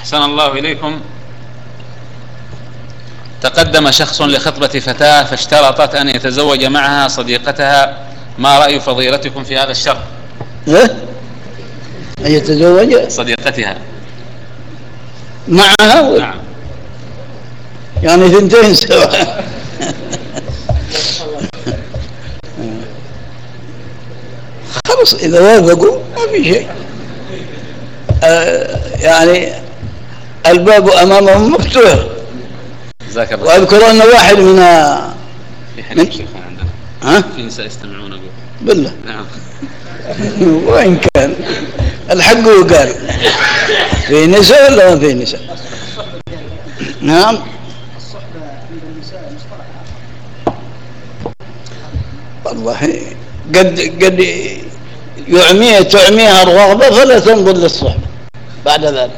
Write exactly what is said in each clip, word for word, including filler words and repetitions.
أحسن الله إليكم. تقدم شخص لخطبة فتاة فاشترطت أن يتزوج معها صديقتها، ما رأي فضيلتكم في هذا الشرط؟ أن يتزوج صديقتها معها؟ نعم. يعني ثنتين سوا. خلص إذا وافقوا ما في شيء. آه يعني الباب أمامهم مفتوح. وأذكر أن واحد من في حديث شيخ عندنا ها؟ في نساء يستمعون أقول بالله. نعم. وإن كان الحق وقال في نساء ولا ما في نساء؟ نعم. الصحبة عند النساء مصطلحة. والله قد قد يعميها تعميها الرغبة فلا تنظر للصحبة بعد ذلك.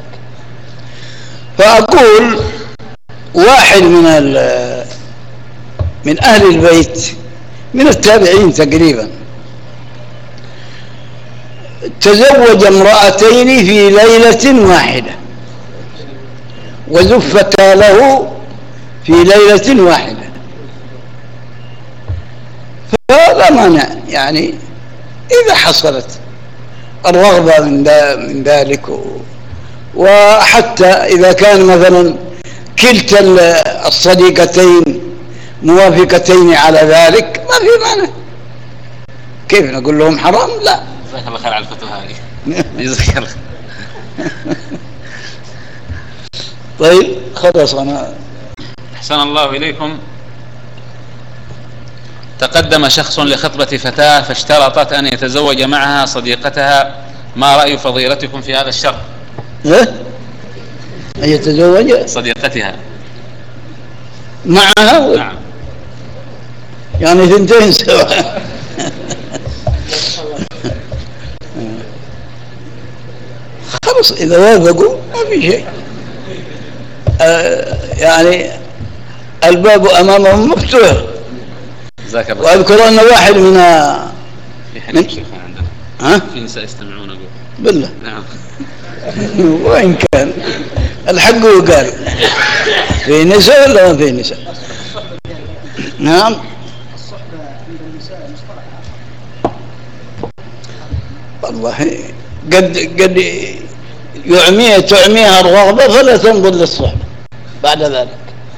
فأقول واحد من من أهل البيت من التابعين تقريبا تزوج امرأتين في ليلة واحدة وزفتا له في ليلة واحدة، فلا مانع يعني إذا حصلت الرغبة من ذلك، وحتى إذا كان مثلا كلتا الصديقتين موافقتين على ذلك ما في معنى. كيف نقول لهم حرام؟ لا. جزاك الله خير على الفتوى هذه. جزاك الله. طيب خلاص أنا. أحسن الله إليكم. تقدم شخص لخطبة فتاة فاشترطت أن يتزوج معها صديقتها، ما رأي فضيلتكم في هذا الشرط؟ أن يتزوج صديقتها معها؟ نعم. يعني ثنتين سوا. خلص إذا وافقوا ما في شيء. آه يعني الباب أمامهم مفتوح. جزاك الله. وأذكر أن واحد من في حديث شيخ عندنا ها؟ في نساء يستمعون أقول بالله. نعم. وإن كان الحق وقال في نساء ولا ما في نساء؟ نعم. الصحبة عند النساء مصطلحة. والله قد قد يعميها تعميها الرغبة فلا تنظر للصحبة بعد ذلك.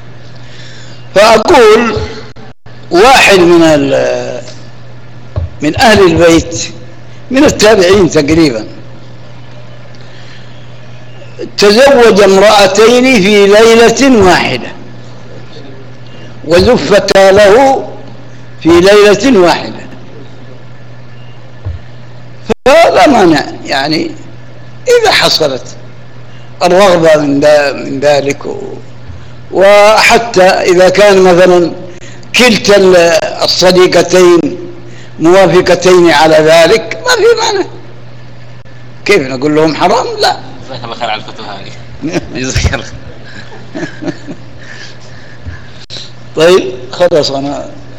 فأقول واحد من من أهل البيت من التابعين تقريبا تزوج امرأتين في ليلة واحدة وزفتا له في ليلة واحدة، فلا مانع يعني إذا حصلت الرغبة من ذلك، وحتى إذا كان مثلا كلتا الصديقتين موافقتين على ذلك ما في معنى. كيف نقول لهم حرام؟ لا. جزاك الله خير على الفتوى هذه. جزاك الله. طيب خلاص أنا